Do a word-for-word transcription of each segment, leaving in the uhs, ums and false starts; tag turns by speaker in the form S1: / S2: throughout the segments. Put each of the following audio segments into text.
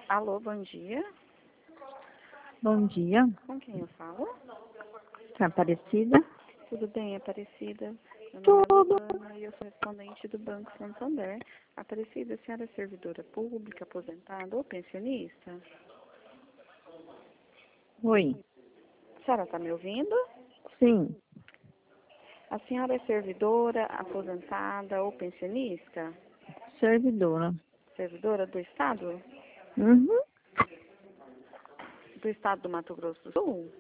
S1: Alô, bom dia.
S2: Bom dia,
S1: Com quem eu falo?
S2: tá Aparecida?
S1: Tudo bem, Aparecida? Meu nome é
S2: Tudo.
S1: Luana e eu sou respondente do Banco Santander. Aparecida, a senhora é servidora pública, aposentada ou pensionista?
S2: Oi.
S1: A senhora está me ouvindo?
S2: Sim,
S1: A senhora é servidora, aposentada ou pensionista?
S2: servidora.
S1: Servidora do Estado?
S2: Uhum.
S1: Do Estado do Mato Grosso do Sul?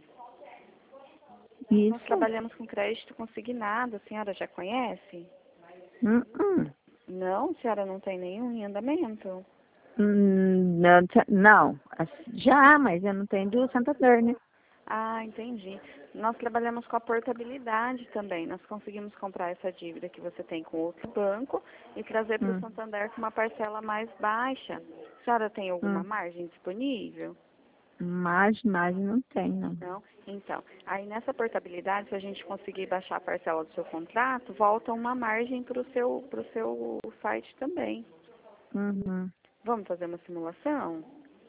S1: Nós
S2: Isso.
S1: trabalhamos com crédito consignado, a senhora já conhece?
S2: Uhum.
S1: Não, a senhora não tem nenhum em andamento?
S2: Hum, Não, tá- não, as- já, mas eu não tenho do Santander, né?
S1: Ah, entendi. Nós trabalhamos com a portabilidade também. Nós conseguimos comprar essa dívida que você tem com outro banco e trazer para o
S2: Hum.
S1: Santander com uma parcela mais baixa. A senhora tem alguma
S2: Hum.
S1: margem disponível?
S2: Mas, mas não tem, não.
S1: Não? Então, aí nessa portabilidade, se a gente conseguir baixar a parcela do seu contrato, volta uma margem para o seu, pro seu site também.
S2: Uhum.
S1: Vamos fazer uma simulação?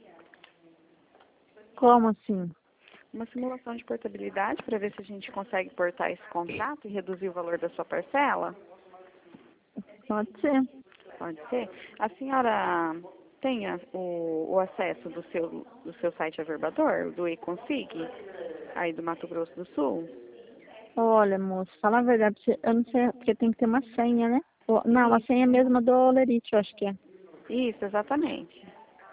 S2: Como assim?
S1: Uma simulação de portabilidade para ver se a gente consegue portar esse contrato e reduzir o valor da sua parcela?
S2: Pode ser.
S1: Pode ser. A senhora tem a- o, o acesso do seu, do seu site Averbador, do eConsig, aí do Mato Grosso do Sul?
S2: Olha, moço, fala a verdade, pra você, eu não sei, porque tem que ter uma senha, né? Ou- Não, a senha é mesmo do Olerite, eu acho que é.
S1: Isso, exatamente.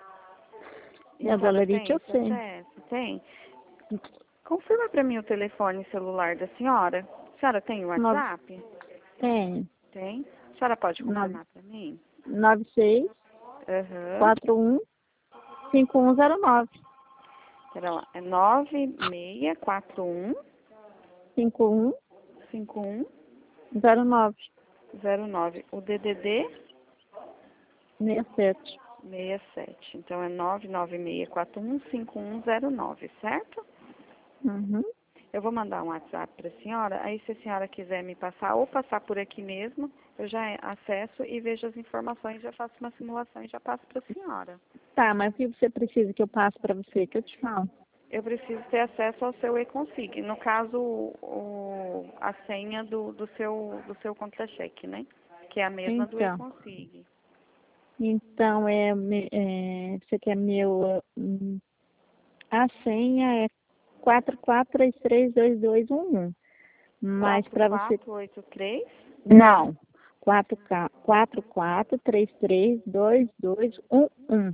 S1: E a
S2: É do
S1: senhora
S2: Olerite,
S1: tem
S2: eu
S1: esse
S2: sei.
S1: acesso? Tem? Confirma para mim o telefone celular da senhora. A senhora tem o
S2: Nove,
S1: WhatsApp?
S2: tem.
S1: Tem. A senhora pode
S2: Nove,
S1: confirmar para mim?
S2: nove seis
S1: Aham.
S2: quatro um cinco um zero nove.
S1: Pera lá. É nove seis quatro um
S2: cinco um
S1: cinco um
S2: zero nove
S1: zero nove. O D D D
S2: sessenta e sete.
S1: sessenta e sete. Então é nove nove seis quatro um cinco um zero nove, certo?
S2: Uhum.
S1: Eu vou mandar um WhatsApp para a senhora. Aí se a senhora quiser me passar ou passar por aqui mesmo, eu já acesso e vejo as informações, já faço uma simulação e já passo para a senhora.
S2: Tá, mas o que você precisa que eu passe para você, que eu te falo?
S1: Eu preciso ter acesso ao seu eConsig. No caso, o, a senha do, do seu, do seu contra-cheque, né? Que é a mesma do
S2: Então,
S1: eConsig.
S2: então é, me- é, você quer meu, hum, a senha é quatro quatro três três dois dois um um, mas
S1: quatro
S2: para você,
S1: quatro oito três
S2: não, quatro quatro quatro três três dois dois um um,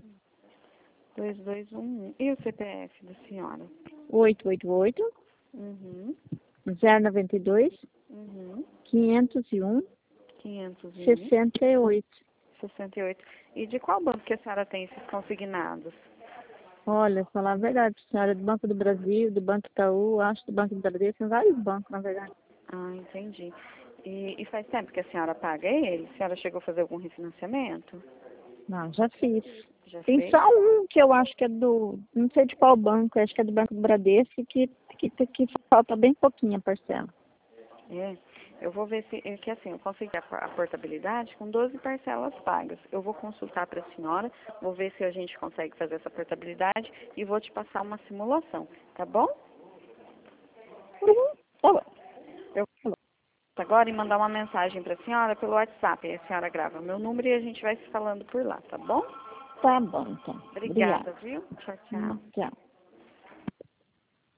S1: dois dois um um. E o C P F da senhora?
S2: oito oito oito
S1: Uhum,
S2: zero nove dois
S1: uhum.
S2: quinhentos e um
S1: quinhentos e um,
S2: sessenta e oito.
S1: sessenta e oito. E de qual banco que a senhora tem esses consignados?
S2: Olha, falar a verdade, senhora, do Banco do Brasil, do Banco Itaú, acho do Banco do Bradesco, tem vários bancos, na verdade.
S1: Ah, entendi. E, e faz tempo que a senhora paga ele? A senhora chegou a fazer algum refinanciamento?
S2: Não, já fiz.
S1: Já
S2: Tem
S1: fez?
S2: só um que eu acho que é do, não sei de qual banco, acho que é do Banco do Bradesco, que, que, que falta bem pouquinho a parcela.
S1: É. Eu vou ver se, é que assim, eu consegui a, por- a portabilidade com doze parcelas pagas. Eu vou consultar para a senhora, vou ver se a gente consegue fazer essa portabilidade e vou te passar uma simulação, tá bom?
S2: Uhum, tá bom.
S1: Eu vou agora e mandar uma mensagem para a senhora pelo WhatsApp. Aí a senhora grava meu número e a gente vai se falando por lá, tá bom?
S2: Tá bom, então. Obrigada.
S1: Obrigada, viu? Tchau,
S2: Hum,
S1: tchau.
S2: Tchau.